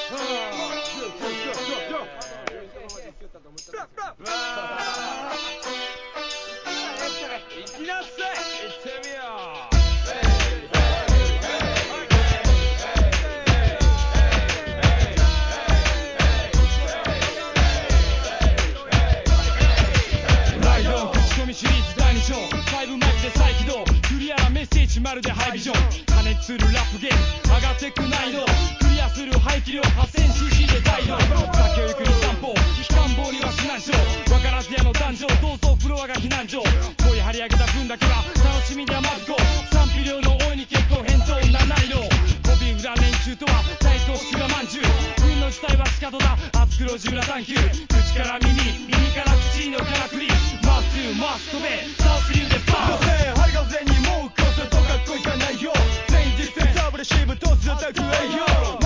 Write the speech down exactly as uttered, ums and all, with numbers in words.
行きなさい、行ってみよう。ライドン口コミシリーズだいに章、ファイブマイクで再起動、クリアなメッセージまるでハイビジョン、加熱するラップゲーム上がってく難易度、クリアする排気量 はっせんシーシー で大移動、先を行くに散歩、機関棒には指南書、分からず屋の壇上、どうぞフロアが避難所、声張り上げた分だけは楽しみではまずこう、賛否両の大いに結構返答七色、コビーフラン連中とは大東シクラまんじゅう、軍の主体は仕方だ、熱く路地裏探求、口から耳、耳から口のからくり、マストゥーマストべ、サウスリューでバーン、針風にもうこそとかっこいかないよ、全員実践サブレシーブ突如タクエイヨ